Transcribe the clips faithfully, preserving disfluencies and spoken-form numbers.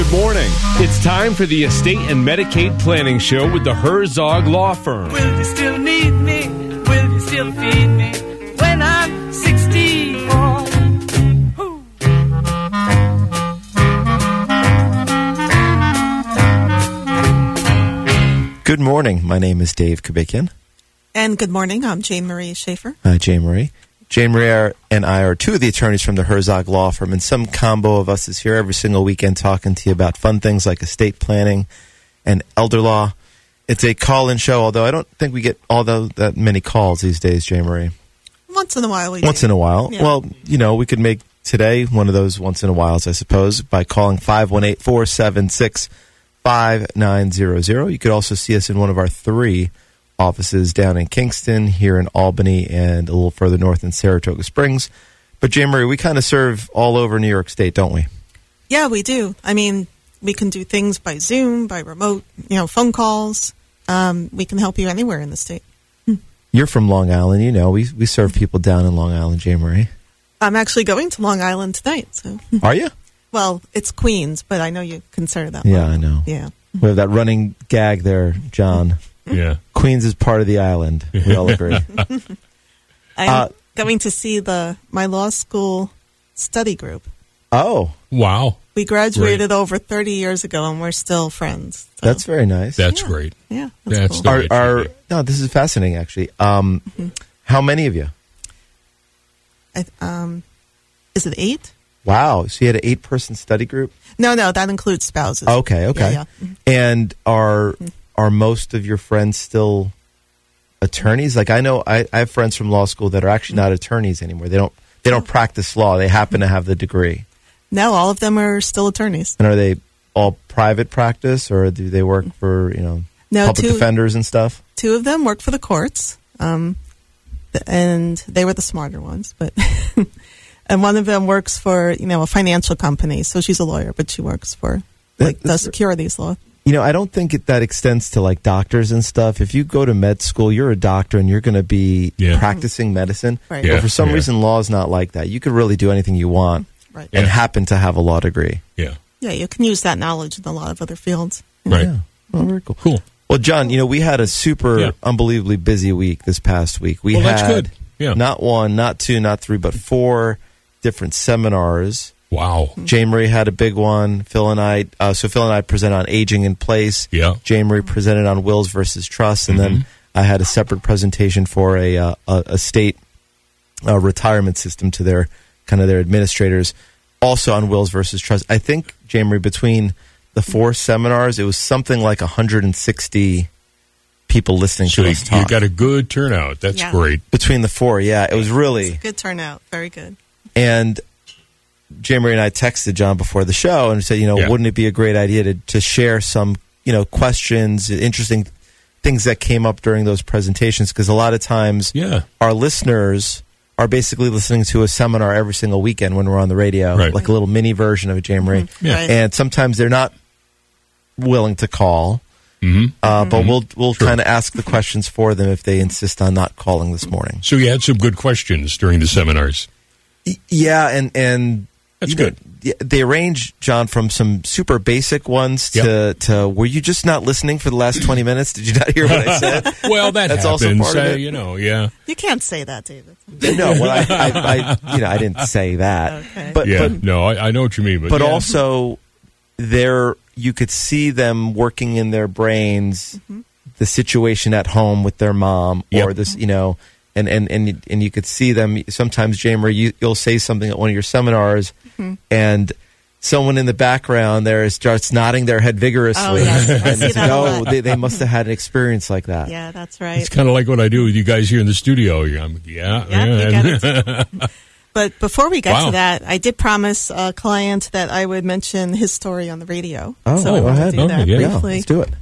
good morning. It's time for the Estate and Medicaid Planning Show with the Herzog Law Firm. Will you still need me? Will you still feed me when I'm sixty-four? Good morning. My name is Dave Kubikian. And good morning. I'm Jane Marie Schaefer. Hi, Jane Marie. Jane Marie are, and I are two of the attorneys from the Herzog Law Firm, and some combo of us is here every single weekend talking to you about fun things like estate planning and elder law. It's a call-in show, although I don't think we get all the, that many calls these days, Jane Marie. Once in a while we Once do. in a while. Yeah. Well, you know, we could make today one of those once in a whiles, I suppose, by calling five one eight, four seven six, five nine zero zero. You could also see us in one of our three offices down in Kingston, here in Albany, and a little further north in Saratoga Springs. But, Jane Marie, we kind of serve all over New York State, don't we? Yeah, we do. I mean, we can do things by Zoom, by remote, you know, phone calls. Um, we can help you anywhere in the state. You're from Long Island. You know, we we serve people down in Long Island, Jane Marie. I'm actually going to Long Island tonight. So, Are you? well, it's Queens, but I know you consider that Yeah, one. I know. Yeah. We have that running gag there, John. Yeah. Queens is part of the island. We all agree. I'm Uh, going to see the my law school study group. Oh, Wow. We graduated over thirty years ago, and we're still friends. So, that's very nice. That's Yeah. great. yeah, that's, That's cool. Are, It are should no, this is fascinating, actually. Um, How many of you? I, um, is it eight? Wow. So you had an eight-person study group? No, no, that includes spouses. Okay, okay. Yeah, yeah. And are are most of your friends still attorneys? Like, I know I, I have friends from law school that are actually not attorneys anymore. They don't they don't practice law. They happen to have the degree. No, all of them are still attorneys. And are they all private practice, or do they work for, you know, No, public two- defenders and stuff? Two of them worked for the courts, um, th- and they were the smarter ones. But and one of them works for, you know, a financial company. So she's a lawyer, but she works for like the That's- securities law. You know, I don't think it, that extends to like doctors and stuff. If you go to med school, you're a doctor and you're going to be Yeah. practicing medicine. Right. But Yeah, for some yeah. reason, law is not like that. You could really do anything you want Right. and Yeah. happen to have a law degree. Yeah. Yeah, you can use that knowledge in a lot of other fields. Right. Yeah. Oh, very cool. Cool. Well, John, you know, we had a super Yeah. unbelievably busy week this past week. We Well, had that's good. Yeah. not one, not two, not three, but four different seminars. Wow. Jane Marie had a big one. Phil and I, uh, so Phil and I presented on aging in place. Yeah. Jane Marie presented on wills versus trusts, and then I had a separate presentation for a uh, a, a state uh, retirement system to their kind of their administrators, also on wills versus trusts. I think, Jane Marie, between the four seminars, it was something like one hundred sixty people listening So to you, us talk. you got a good turnout. That's Yeah. great. Between the four, yeah, it was really. Good turnout. Very good. And Jane Marie and I texted John before the show and said, you know, Yeah. wouldn't it be a great idea to, to share some, you know, questions, interesting things that came up during those presentations? Because a lot of times Yeah. our listeners are basically listening to a seminar every single weekend when we're on the radio, Right. like a little mini version of a Jane Marie. Yeah. Right. And sometimes they're not willing to call, hmm uh, but we'll we'll Sure. kind of ask the questions for them if they insist on not calling this morning. So you had some good questions during the seminars. Y- Yeah, and and That's you know, good. yeah, they range, John, from some super basic ones to, Yep. to were you just not listening for the last twenty minutes? Did you not hear what I said? Well, that That's happens. also part of uh, it. You know, yeah. You can't say that, David. No, well, I, I, I, you know, I didn't say that, Okay. but Yeah. but, no, I, I know what you mean. But, but yeah. also there you could see them working in their brains the situation at home with their mom or Yep. this, you know. And, and, and, you- and you could see them sometimes, Jane Marie, you, you'll say something at one of your seminars, and someone in the background there starts nodding their head vigorously. Oh, yes. I And see it's that like, a oh, lot. they, they must have had an experience like that. Yeah, that's right. It's kind of like what I do with you guys here in the studio. I'm, yeah. Yeah, you yeah. get it. But before we get Wow. to that, I did promise a client that I would mention his story on the radio. Oh, so I go want ahead. to do Oh, that yeah. Yeah, briefly. let's do it.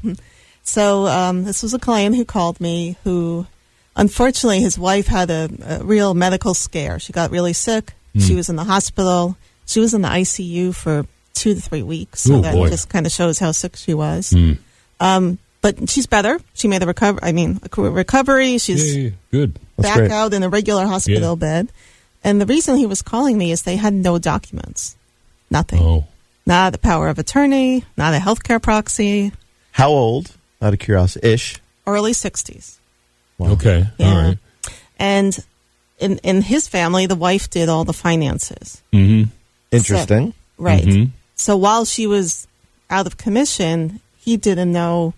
So um, this was a client who called me who, unfortunately, his wife had a, a real medical scare. She got really sick. She was in the hospital. She was in the I C U for two to three weeks. So Oh, that boy. just kind of shows how sick she was. Mm. Um, but she's better. She made a recover. I mean, a co- recovery. She's Yeah, yeah, good. That's back great. out in a regular hospital Yeah. bed. And the reason he was calling me is they had no documents. Nothing. Oh. not a power of attorney, not a healthcare proxy. How old? Out of curiosity, ish. Early sixties. Wow. Okay. Yeah. All right. And in in his family, the wife did all the finances. Mm-hmm. Interesting. So, right. Mhm. So while she was out of commission, he didn't know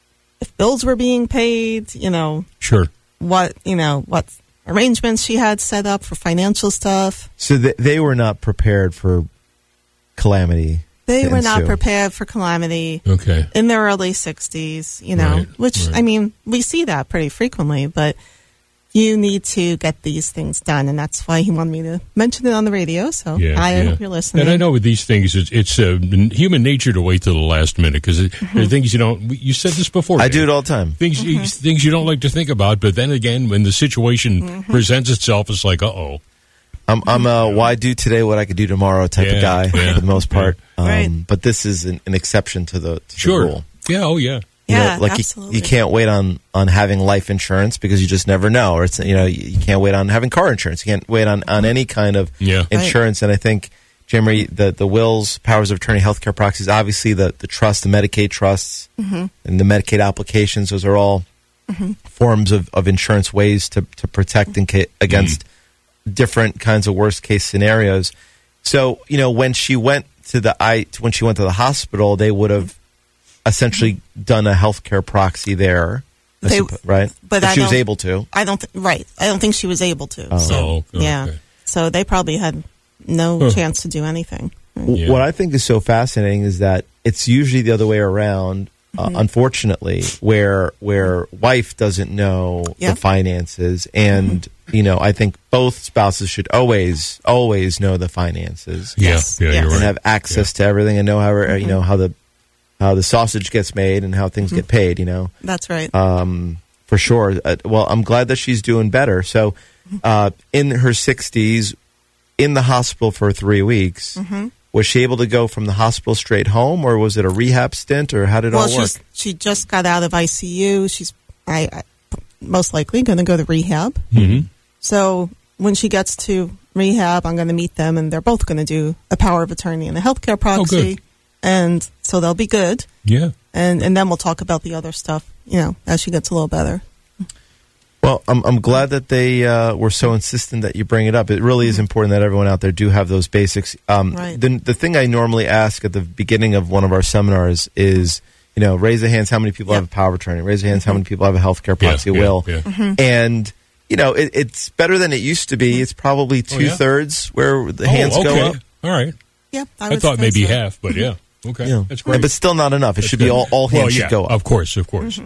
if bills were being paid, you know, Sure. what, you know, what arrangements she had set up for financial stuff. So th- they were not prepared for calamity. They to were not ensue. prepared for calamity Okay. in their early sixties, you know, Right, which, right. I mean, we see that pretty frequently, but you need to get these things done. And that's why he wanted me to mention it on the radio. So Yeah, I yeah. hope you're listening. And I know with these things, it's, it's uh, human nature to wait till the last minute because Mm-hmm. there are things you don't. You said this before. I Dave. do it all the time. Things Mm-hmm. you, things you don't like to think about, but then again, when the situation Mm-hmm. presents itself, it's like, uh oh. I'm, I'm a why do today what I could do tomorrow type Yeah, of guy yeah, for the most part. Um, Right. But this is an, an exception to the, to Sure. the rule. Yeah. Oh yeah. You Yeah, know, like absolutely. You, you can't wait on, on having life insurance because you just never know. Or it's, you know, you, you can't wait on having car insurance. You can't wait on, on any kind of Yeah. insurance. And I think, Jim, the, the wills, powers of attorney, healthcare proxies, obviously the, the trust, the Medicaid trusts, Mm-hmm. and the Medicaid applications, those are all forms of, of insurance ways to, to protect in ca- against different kinds of worst case scenarios. So, you know, when she went to the I when she went to the hospital, they would have essentially done a healthcare proxy there, I They- suppo- right? but if I she was don't- able to. I don't, th- right. I don't think she was able to. So, Oh, okay. yeah. So they probably had no Huh. chance to do anything. W- Yeah. What I think is so fascinating is that it's usually the other way around. Uh, unfortunately, where where wife doesn't know Yeah. the finances, and you know, I think both spouses should always always know the finances. Yeah. Yes, Yeah. yes. You're And right. have access to everything and know how you know how the how the sausage gets made and how things get paid. You know, That's right. um, for sure. Uh, well, I'm glad that she's doing better. So, uh, in her sixties, in the hospital for three weeks, was she able to go from the hospital straight home, or was it a rehab stint, or how did it well, all work? she's, she just got out of I C U. She's I, I most likely going to go to rehab. Mhm. So when she gets to rehab, I'm going to meet them, and they're both going to do a power of attorney and a healthcare proxy. good. And so they'll be good. Yeah. And and then we'll talk about the other stuff, you know, as she gets a little better. Well, I'm I'm glad that they uh, were so insistent that you bring it up. It really is important that everyone out there do have those basics. Um, Right. The the thing I normally ask at the beginning of one of our seminars is, you know, raise the hands how many people Yep. have a power of attorney. Raise the hands how many people have a healthcare Yeah, proxy yeah, will. yeah. Mm-hmm. And you know, it, it's better than it used to be. It's probably Oh, two yeah? thirds where the Oh, hands okay. go up. All right. Yeah, I, I, would thought say maybe so. half, but yeah. Okay. Yeah. That's great. But still not enough. It That's should good. be all, all hands well, should yeah, go up. Of course, of course.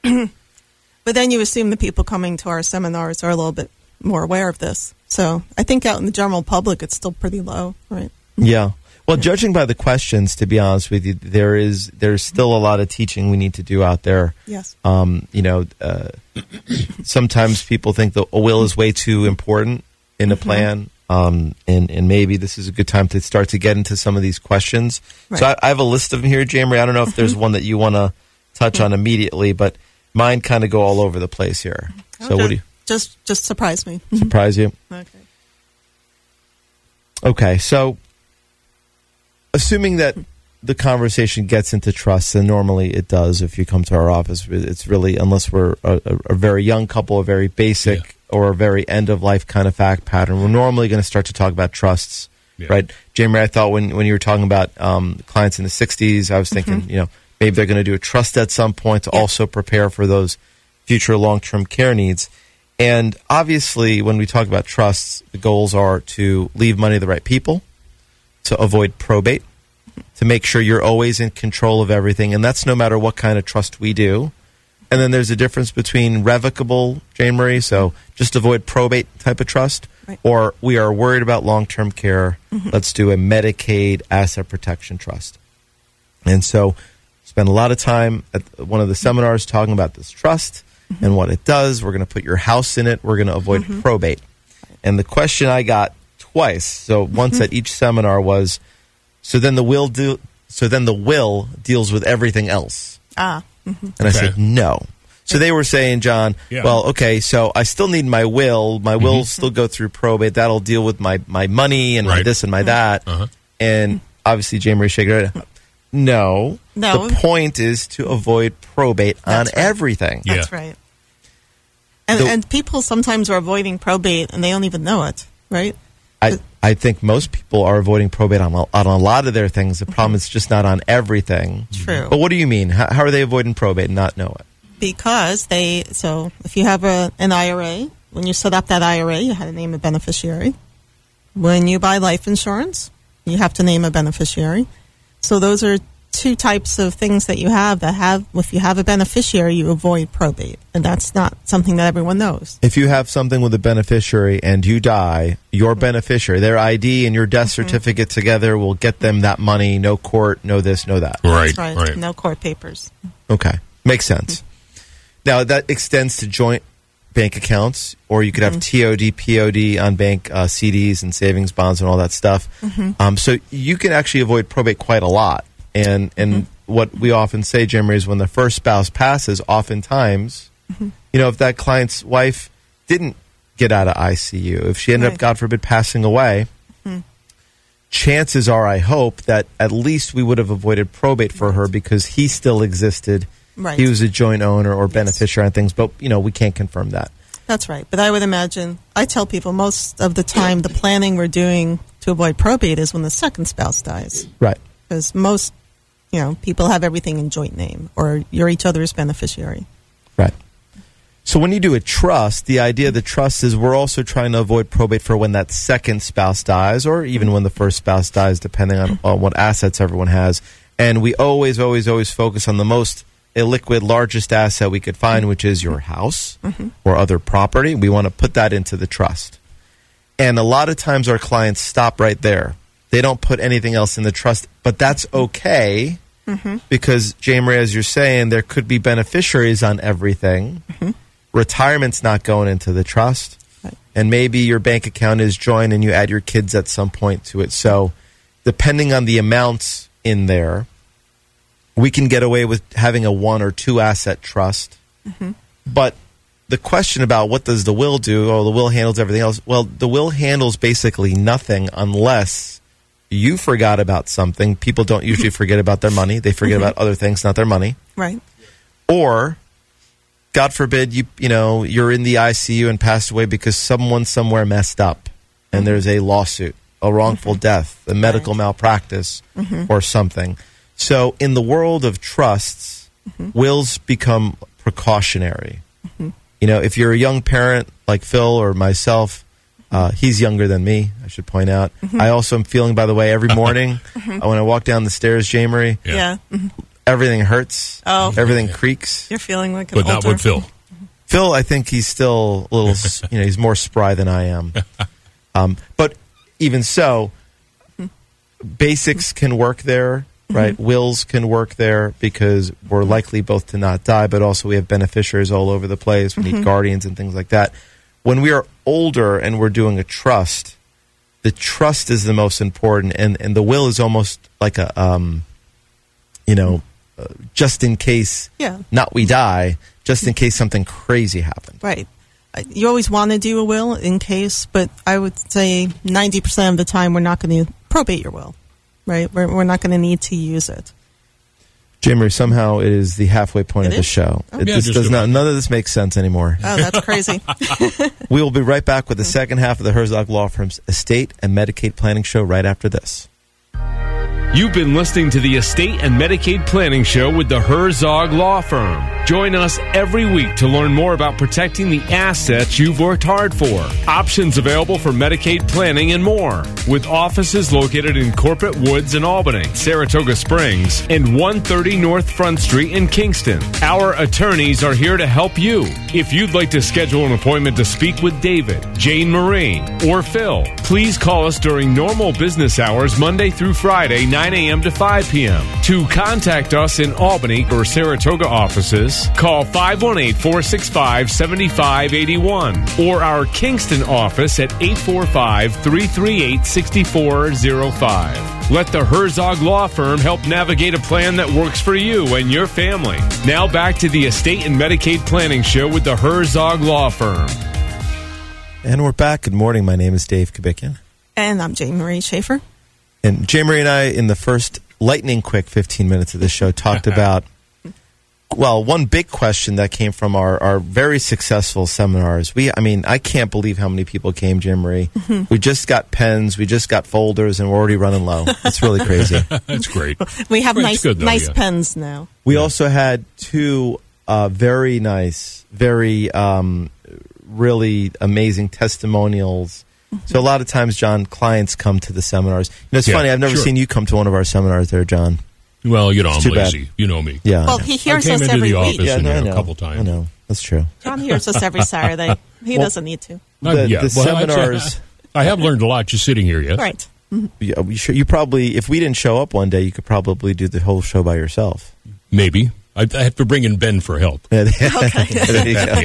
But then you assume the people coming to our seminars are a little bit more aware of this. So I think out in the general public, it's still pretty low, right? Yeah. Well, judging by the questions, to be honest with you, there is there's still a lot of teaching we need to do out there. Yes. Um, you know, uh, sometimes people think the a will is way too important in a plan, um, and and maybe this is a good time to start to get into some of these questions. So I, Right. I have a list of them here, Jamie. I don't know if there's one that you want to touch on immediately, but mine kind of go all over the place here. So what do you Just just surprise me. surprise you? Okay. Okay, so assuming that the conversation gets into trust, and normally it does if you come to our office, it's really, unless we're a, a, a very young couple, a very basic Yeah. or a very end-of-life kind of fact pattern, we're normally going to start to talk about trusts, Yeah. right? Jamie, I thought when, when you were talking about um, clients in the sixties, I was thinking, you know, maybe they're going to do a trust at some point to Yeah. also prepare for those future long-term care needs. And obviously, when we talk about trusts, the goals are to leave money to the right people, to avoid probate, to make sure you're always in control of everything. And that's no matter what kind of trust we do. And then there's a difference between revocable, Jane Marie, so just avoid probate type of trust, Right. or we are worried about long-term care. Let's do a Medicaid asset protection trust. And so spend a lot of time at one of the seminars talking about this trust and what it does. We're going to put your house in it. We're going to avoid probate. And the question I got twice, so once at each seminar, was, so then the will do, so then the will deals with everything else. Ah. And I Okay. said, no. So they were saying, John, Yeah. well, okay, so I still need my will. My will will still go through probate. That'll deal with my, my money and my Right. this and my that. Uh-huh. And obviously, Jane Marie shaking her head. No. No. The point is to avoid probate on That's right. everything. Yeah. That's right. And, The- and people sometimes are avoiding probate and they don't even know it, right? I, I think most people are avoiding probate on a, on a lot of their things. The problem is just not on everything. True. But what do you mean? How, how are they avoiding probate and not know it? Because they, so if you have a, an I R A, when you set up that I R A, you had to name a beneficiary. When you buy life insurance, you have to name a beneficiary. So those are two types of things that you have that have, if you have a beneficiary, you avoid probate. And that's not something that everyone knows. If you have something with a beneficiary and you die, your beneficiary, their I D and your death certificate together will get them that money. No court, no this, no that. Right, That's right. right. No court papers. Okay. Makes sense. Now, that extends to joint bank accounts, or you could have T O D, P O D on bank uh, C Ds and savings bonds and all that stuff. Um, so you can actually avoid probate quite a lot. And and what we often say, Jim, is when the first spouse passes, oftentimes, you know, if that client's wife didn't get out of I C U, if she ended up, Right. God forbid, passing away, chances are, I hope, that at least we would have avoided probate for her because he still existed. Right. He was a joint owner or beneficiary on things, but, you know, we can't confirm that. That's right. But I would imagine, I tell people most of the time the planning we're doing to avoid probate is when the second spouse dies. Right. Because most, you know, people have everything in joint name or you're each other's beneficiary. Right. So when you do a trust, the idea of the trust is we're also trying to avoid probate for when that second spouse dies or even when the first spouse dies, depending on, on what assets everyone has. And we always, always, always focus on the most illiquid, largest asset we could find, which is your house or other property. We want to put that into the trust. And a lot of times our clients stop right there. They don't put anything else in the trust, but that's okay because, Jane Marie, as you're saying, there could be beneficiaries on everything. Retirement's not going into the trust. Right. And maybe your bank account is joined and you add your kids at some point to it. So depending on the amounts in there, we can get away with having a one or two asset trust. But the question about what does the will do, oh, the will handles everything else. Well, the will handles basically nothing unless you forgot about something. People don't usually forget about their money. They forget about other things, not their money. Right. Or, God forbid, you you know, you're in the I C U and passed away because someone somewhere messed up and there's a lawsuit, a wrongful death, a medical malpractice, or something. So in the world of trusts, wills become precautionary. You know, if you're a young parent like Phil or myself, uh, he's younger than me, I should point out. I also am feeling, by the way, every morning uh, when I walk down the stairs, Jane Marie, Yeah. Yeah. everything hurts. Oh. Everything creaks. You're feeling like an But not older. with Phil. Phil, I think he's still a little, s- you know, he's more spry than I am. Um, but even so, basics can work there, right? Wills can work there because we're likely both to not die, but also we have beneficiaries all over the place. We need guardians and things like that. When we are older and we're doing a trust, the trust is the most important, and, and the will is almost like a, um, you know, uh, just in case, Yeah. not we die, just in case something crazy happened. Right. Uh, You always want to do a will in case, but I would say ninety percent of the time we're not going to probate your will, right? We're, we're not going to need to use it. Jimmy, somehow it is the halfway point It of the is? show. Oh. It Yeah, just just does not. about. None of this makes sense anymore. Oh, that's crazy. We will be right back with the second half of the Herzog Law Firm's Estate and Medicaid Planning Show right after this. You've been listening to the Estate and Medicaid Planning Show with the Herzog Law Firm. Join us every week to learn more about protecting the assets you've worked hard for. Options available for Medicaid planning and more. With offices located in Corporate Woods in Albany, Saratoga Springs, and one thirty North Front Street in Kingston. Our attorneys are here to help you. If you'd like to schedule an appointment to speak with David, Jane Marie, or Phil, please call us during normal business hours Monday through Friday, nine a.m. to five p.m. To contact us in Albany or Saratoga offices, call five one eight, four six five, seven five eight one or our Kingston office at eight four five, three three eight, six four zero five. Let the Herzog Law Firm help navigate a plan that works for you and your family. Now back to the Estate and Medicaid Planning Show with the Herzog Law Firm. And we're back. Good morning. My name is Dave Kabikian. And I'm Jane Marie Schaefer. And Jay Marie and I, in the first lightning quick fifteen minutes of this show, talked about, well, one big question that came from our, our very successful seminars. We, I mean, I can't believe how many people came, Jay Marie. Mm-hmm. We just got pens, we just got folders, and we're already running low. It's really crazy. That's great. We have It's nice good, though, nice yeah. pens now. We Yeah. also had two uh, very nice, very um, really amazing testimonials. So a lot of times, John, clients come to the seminars. You know, it's Yeah, funny. I've never sure. seen you come to one of our seminars there, John. Well, you know, I'm too bad. lazy. You know me. Yeah. Well, I know. he I hears came us into every the week. office yeah, in no, I there know. a couple times. I know. That's true. John hears us every Saturday. He Well- doesn't need to. Uh, The- yeah. the well, I'd say- seminars- I have learned a lot just sitting here. Yes. Right. Yeah, you, sure, you probably, if we didn't show up one day, you could probably do the whole show by yourself. Maybe. I, I have to bring in Ben for help. Yeah, there you go.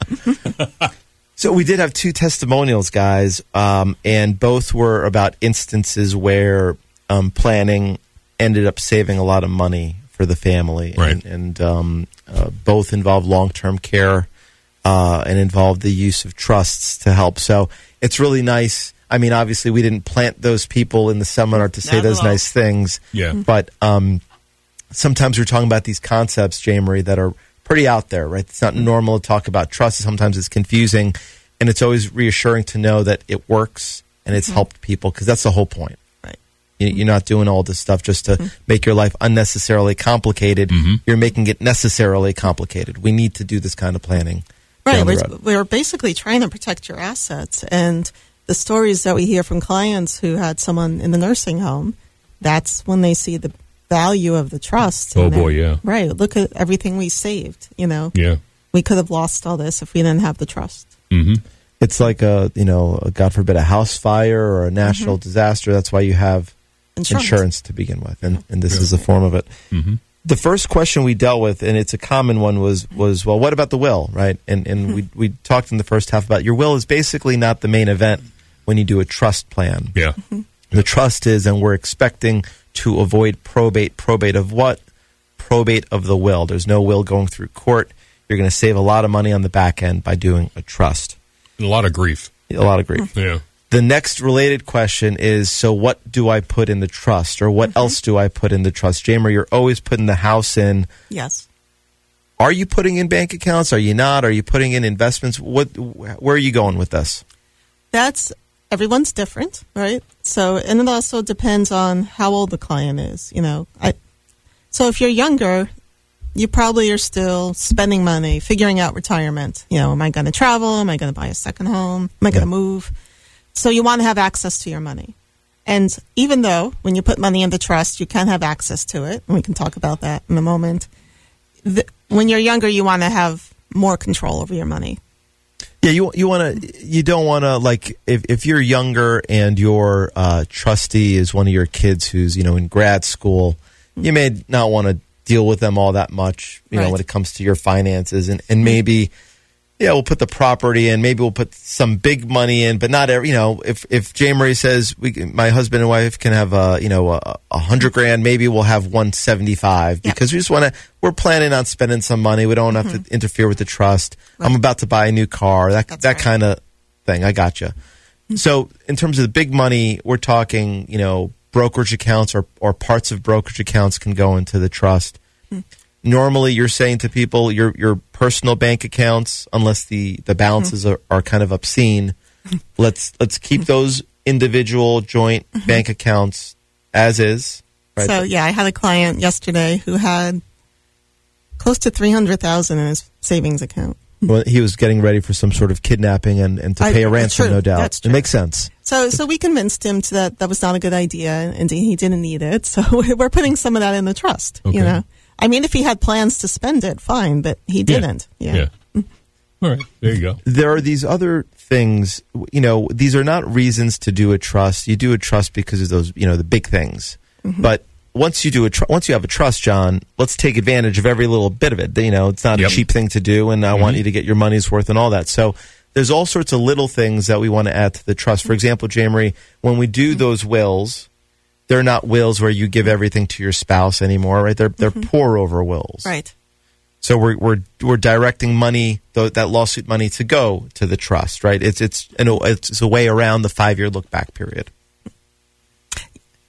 Yeah. So we did have two testimonials, guys, um, and both were about instances where um, planning ended up saving a lot of money for the family, Right. and, and um, uh, both involved long-term care uh, and involved the use of trusts to help. So it's really nice. I mean, obviously, we didn't plant those people in the seminar to say Not at those all. nice things, Yeah. but um, sometimes we're talking about these concepts, Jay Marie, that are pretty out there, right? It's not normal to talk about trust. Sometimes it's confusing, and it's always reassuring to know that it works and it's helped people, because that's the whole point. Right. You- You're not doing all this stuff just to make your life unnecessarily complicated. You're making it necessarily complicated. We need to do this kind of planning. Right. down the We're, road. we're basically trying to protect your assets. And the stories that we hear from clients who had someone in the nursing home, that's when they see the value of the trust. Oh, And they're- boy, yeah. Right. Look at everything we saved. You know, Yeah. we could have lost all this if we didn't have the trust. hmm It's like a, you know, a, God forbid, a house fire or a national disaster. That's why you have Insurance. insurance, to begin with, and, and this Yeah. is a form of it. hmm The first question we dealt with, and it's a common one, was was well, what about the will, right? And and we we talked in the first half about your will is basically not the main event when you do a trust plan. Yeah. The trust is, and we're expecting to avoid probate. Probate of what? Probate of the will. There's no will going through court. You're going to save a lot of money on the back end by doing a trust. A lot of grief. A lot of grief. Yeah. The next related question is, so what do I put in the trust, or what else do I put in the trust? Jamer, you're always putting the house in. Yes. Are you putting in bank accounts? Are you not? Are you putting in investments? What? Where are you going with this? That's everyone's different, right? So, and it also depends on how old the client is. You know, I. So if you're younger, you probably are still spending money, figuring out retirement. You know, am I going to travel? Am I going to buy a second home? Am I going to move? So you want to have access to your money. And even though when you put money in the trust, you can have access to it, and we can talk about that in a moment. The, when you're younger, you want to have more control over your money. Yeah, you you want to you don't want to, like, if if you're younger and your uh, trustee is one of your kids who's, you know, in grad school, you may not want to deal with them all that much, you know, Right. when it comes to your finances, and and maybe. Yeah, we'll put the property in. Maybe we'll put some big money in, but not every. You know, if if Jay Marie says we, my husband and wife can have a, you know, a, a hundred grand, maybe we'll have one seventy five Yeah. because we just want to. We're planning on spending some money. We don't have to interfere with the trust. I'm about to buy a new car. That That's that right. kind of thing. I got you. So in terms of the big money, we're talking, you know, brokerage accounts or or parts of brokerage accounts can go into the trust. Normally, you're saying to people your your personal bank accounts, unless the, the balances are, are kind of obscene, let's let's keep those individual joint bank accounts as is. Right? So yeah, I had a client yesterday who had close to three hundred thousand in his savings account. Well, he was getting ready for some sort of kidnapping and, and to I- pay a that's ransom, true. no doubt. That's It true. makes sense. So so we convinced him to that that was not a good idea, and he didn't need it. So we're putting some of that in the trust. Okay. You know, I mean, if he had plans to spend it, fine, but he didn't. Yeah. Yeah. All right. There you go. There are these other things, you know, these are not reasons to do a trust. You do a trust because of those, you know, the big things. But once you do a tr- once you have a trust, John, let's take advantage of every little bit of it. You know, it's not Yep. a cheap thing to do, and I want you to get your money's worth and all that. So there's all sorts of little things that we want to add to the trust. For example, Jamery, when we do those wills, they're not wills where you give everything to your spouse anymore, right? They're they're pour over wills. Right. So we're we're we're directing money, th- that lawsuit money, to go to the trust, right? It's it's you know, it's a way around the five year look back period.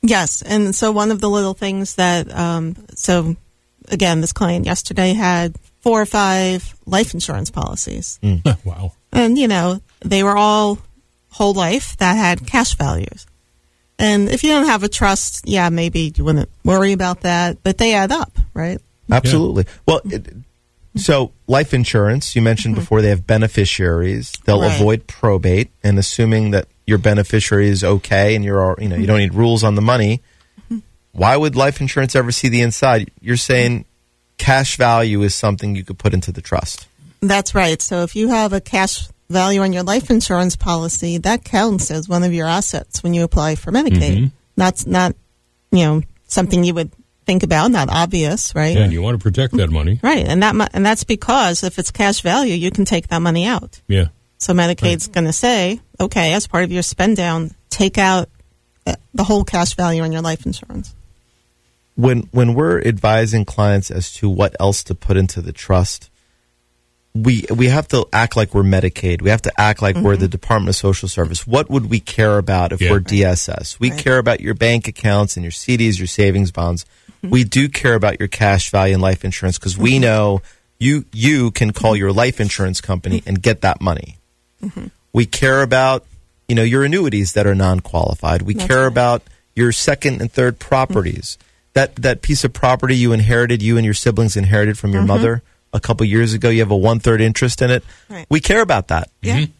Yes, and so one of the little things that, um, so again, this client yesterday had four or five life insurance policies. Mm. Wow. And, you know, they were all whole life that had cash values. And if you don't have a trust, yeah, maybe you wouldn't worry about that, but they add up, right? Absolutely. Yeah. Well, it, so life insurance, you mentioned mm-hmm. before, they have beneficiaries. They'll right. avoid probate, and assuming that your beneficiary is okay and you're, you know, you don't need rules on the money, mm-hmm. why would life insurance ever see the inside? You're saying cash value is something you could put into the trust. That's right. So if you have a cash value on your life insurance policy, that counts as one of your assets when you apply for Medicaid. Mm-hmm. That's not, you know, something you would think about, not obvious, right? Yeah, and you want to protect that money. Right, and that mo- and that's because if it's cash value, you can take that money out. Yeah. So Medicaid's right. going to say, okay, as part of your spend down, take out the whole cash value on your life insurance. When when we're advising clients as to what else to put into the trust, we we have to act like we're Medicaid. We have to act like mm-hmm. we're the Department of Social Service. What would we care about if yeah. we're D S S? We right. care about your bank accounts and your C Ds, your savings bonds. Mm-hmm. We do care about your cash value and life insurance because we mm-hmm. know you you can call your life insurance company and get that money. Mm-hmm. We care about, you know, your annuities that are non-qualified. We That's care right. about your second and third properties. Mm-hmm. That that piece of property you inherited, you and your siblings inherited from your mm-hmm. mother a couple years ago. You have a one-third interest in it. Right. We care about that. Yeah. Mm-hmm.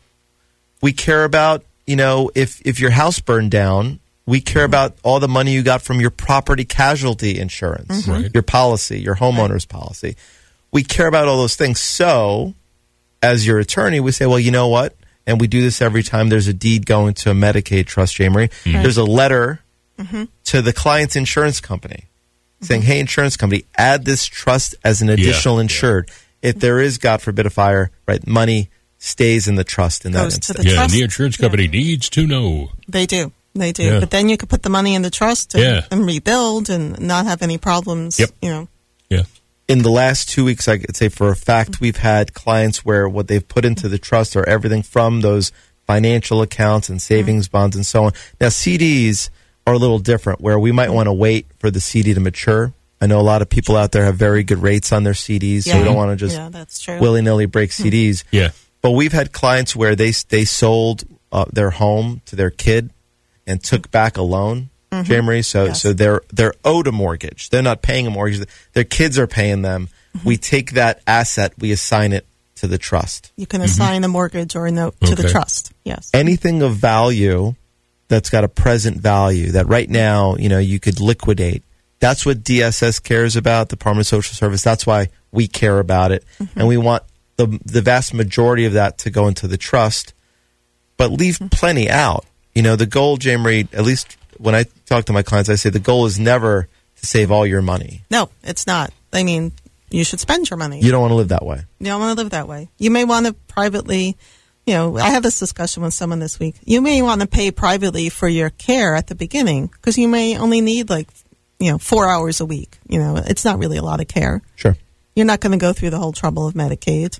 We care about, you know, if, if your house burned down, we care Mm-hmm. about all the money you got from your property casualty insurance, Mm-hmm. Right. your policy, your homeowner's right. policy. We care about all those things. So, as your attorney, we say, well, you know what? And we do this every time there's a deed going to a Medicaid trust, Jamie. Mm-hmm. There's a letter mm-hmm. to the client's insurance company saying, hey, insurance company, add this trust as an additional yeah. insured. Yeah. If there is, God forbid, a fire, right, money stays in the trust in that Goes to instance. the Yeah, trust. and the insurance company yeah. needs to know. They do. They do. Yeah. But then you could put the money in the trust and, Yeah. and rebuild and not have any problems. Yep. You know. Yeah. In the last two weeks, I could say for a fact, we've had clients where what they've put into the trust are everything from those financial accounts and savings mm-hmm. bonds and so on. Now, C Ds are a little different, where we might want to wait for the C D to mature. I know a lot of people out there have very good rates on their C Ds, Yeah. so we don't want to just Yeah, that's true. willy-nilly break C Ds. Yeah. But we've had clients where they they sold uh, their home to their kid and took back a loan, mm-hmm. Jamie. So Yes. so they're they're owed a mortgage. They're not paying a mortgage. Their kids are paying them. Mm-hmm. We take that asset, we assign it to the trust. You can assign mm-hmm. a mortgage or a note to Okay. the trust. Yes. Anything of value that's got a present value that right now, you know, you could liquidate. That's what D S S cares about, Department of Social Service. That's why we care about it. Mm-hmm. And we want the the vast majority of that to go into the trust, but leave mm-hmm. plenty out. You know, the goal, Jamie, at least when I talk to my clients, I say the goal is never to save all your money. No, it's not. I mean, you should spend your money. You don't want to live that way. You don't want to live that way. You may want to privately, you know, I had this discussion with someone this week. You may want to pay privately for your care at the beginning because you may only need like, you know, four hours a week. You know, it's not really a lot of care. Sure. You're not going to go through the whole trouble of Medicaid.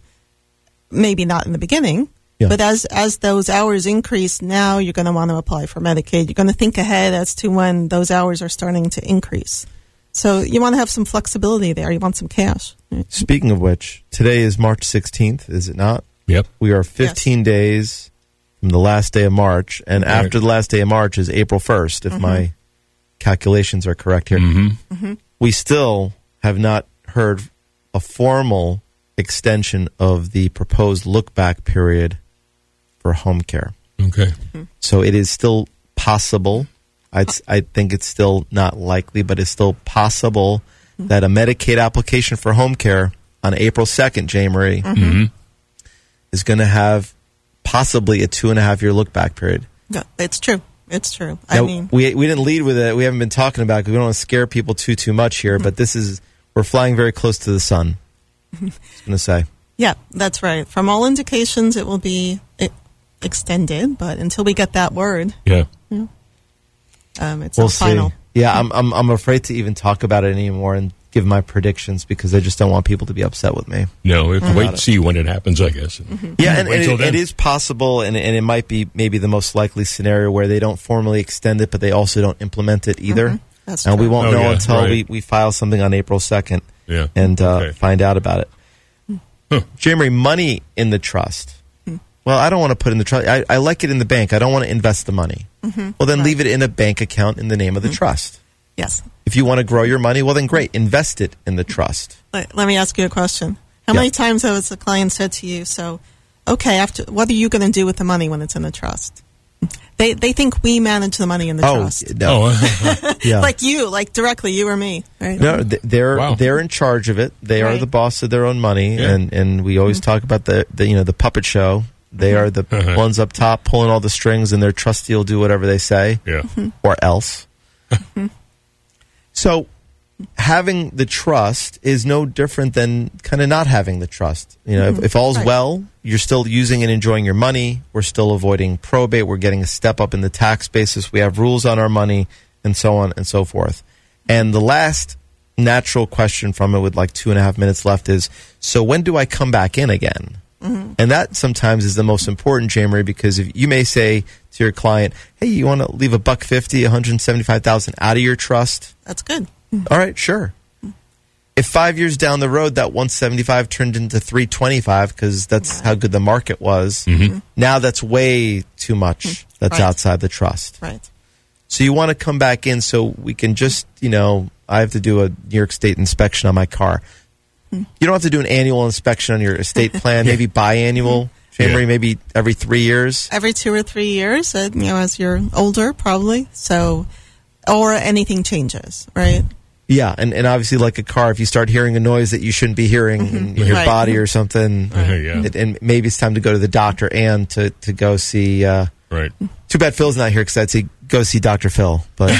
Maybe not in the beginning. Yeah. But as as those hours increase, now you're going to want to apply for Medicaid. You're going to think ahead as to when those hours are starting to increase. So you want to have some flexibility there. You want some cash. Right? Speaking of which, today is March sixteenth, is it not? Yep. We are fifteen yes. days from the last day of March, and right. after the last day of March is April first, if mm-hmm. my calculations are correct here. Mm-hmm. Mm-hmm. We still have not heard a formal extension of the proposed look-back period for home care. Okay. Mm-hmm. So it is still possible. I'd, I think it's still not likely, but it's still possible mm-hmm. that a Medicaid application for home care on April second, Jamie, mm-hmm. is going to have possibly a two-and-a-half-year look-back period. No, it's true. It's true. Now, I mean, we we didn't lead with it. We haven't been talking about it because we don't want to scare people too, too much here, mm-hmm. but this is, we're flying very close to the sun, I was going to say. Yeah, that's right. From all indications, it will be it, extended, but until we get that word, yeah, you know, um, it's we'll not final. See. Yeah, I'm I'm I'm afraid to even talk about it anymore, and give my predictions because I just don't want people to be upset with me. No, we have to Mm-hmm. wait and see when it happens, I guess. Mm-hmm. Yeah, and, Wait and till it, then. it is possible, and, and it might be maybe the most likely scenario where they don't formally extend it, but they also don't implement it either. Mm-hmm. That's and we true. won't Oh, know yeah, until right. we, we file something on April second Yeah. and uh, Okay. find out about it. Huh. Jeremy, money in the trust. Well, I don't want to put in the trust. I, I like it in the bank. I don't want to invest the money. Mm-hmm. Well, then leave it in a bank account in the name of the trust. Yes. If you want to grow your money, well, then great. Invest it in the trust. Let, let me ask you a question. How Yeah. many times has the client said to you, so, okay, after what are you going to do with the money when it's in the trust? They they think we manage the money in the Oh, trust. no. Oh, yeah. Like you, like directly, you or me, right? No, th- they're Wow. they're in charge of it. They are Right. the boss of their own money, Yeah. and, and we always talk about the, the you know the puppet show. They are the Uh-huh. ones up top pulling all the strings, and their trustee will do whatever they say, yeah. or else. So, having the trust is no different than kind of not having the trust. You know, if, if all's Right. well, you're still using and enjoying your money. We're still avoiding probate. We're getting a step up in the tax basis. We have rules on our money, and so on and so forth. And the last natural question from it, with like two and a half minutes left, is: so when do I come back in again? And that sometimes is the most important, Jamery, because if you may say to your client, "Hey, you want to leave a buck fifty, one hundred seventy-five thousand out of your trust?" That's good. All right, sure. If five years down the road that one seventy-five turned into three twenty-five because that's how good the market was, now that's way too much. That's Right. outside the trust. Right. So you want to come back in so we can just, you know, I have to do a New York State inspection on my car. You don't have to do an annual inspection on your estate plan, maybe biannual, Jamery, Yeah. maybe every three years. Every two or three years, uh, you know, as you're older, probably. So, or anything changes, right? Yeah, and, and obviously, like a car, if you start hearing a noise that you shouldn't be hearing in your Right. body or something, Yeah. it, and maybe it's time to go to the doctor and to, to go see. Uh, Right. too bad Phil's not here because I'd say go see Doctor Phil. But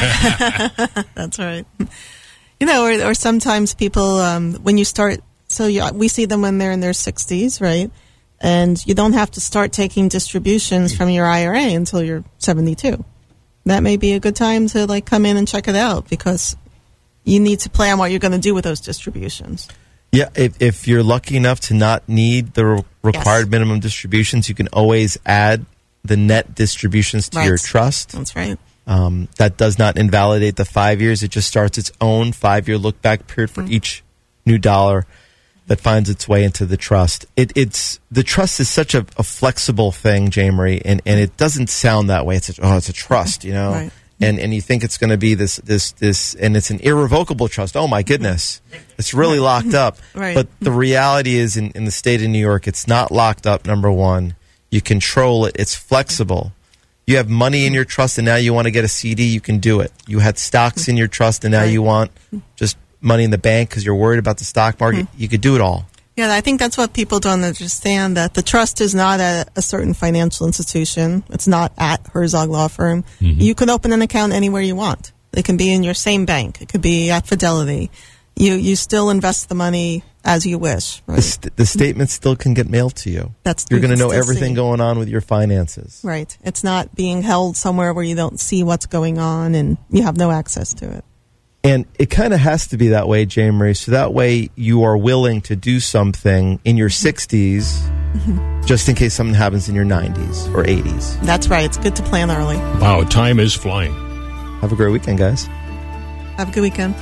That's right. You know, or, or sometimes people, um, when you start, so you, we see them when they're in their sixties, right? And you don't have to start taking distributions from your I R A until you're seventy-two. That may be a good time to like come in and check it out because you need to plan what you're going to do with those distributions. yeah, if, if you're lucky enough to not need the re- required Yes. minimum distributions, you can always add the net distributions to Right. your trust. That's right. Um, that does not invalidate the five years. It just starts its own five-year look-back period for each new dollar that finds its way into the trust. It, it's the trust is such a, a flexible thing, Jamery, and, and it doesn't sound that way. It's a, oh, it's a trust, you know, Right. and and you think it's going to be this this this, and it's an irrevocable trust. Oh my goodness, it's really locked up. Right. But the reality is, in, in the state of New York, it's not locked up. Number one, you control it. It's flexible. You have money in your trust, and now you want to get a C D, you can do it. You had stocks in your trust, and now Right. you want just money in the bank because you're worried about the stock market. You could do it all. Yeah, I think that's what people don't understand, that the trust is not at a certain financial institution. It's not at Herzog Law Firm. You could open an account anywhere you want. It can be in your same bank. It could be at Fidelity. You you still invest the money as you wish. Right? The, st- the statement still can get mailed to you. That's You're you going to can know still everything see. going on with your finances. Right. It's not being held somewhere where you don't see what's going on and you have no access to it. And it kind of has to be that way, Jamery, so that way you are willing to do something in your sixties just in case something happens in your nineties or eighties. That's right. It's good to plan early. Wow, time is flying. Have a great weekend, guys. Have a good weekend.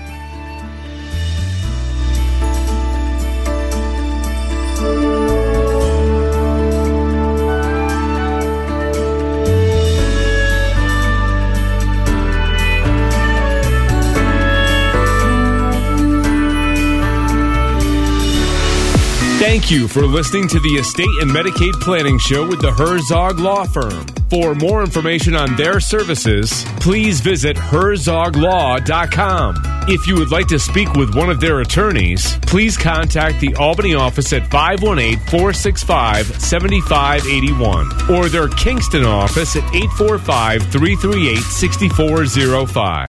Thank you for listening to the Estate and Medicaid Planning Show with the Herzog Law Firm. For more information on their services, please visit herzog law dot com. If you would like to speak with one of their attorneys, please contact the Albany office at five one eight, four six five, seven five eight one or their Kingston office at eight four five, three three eight, six four zero five.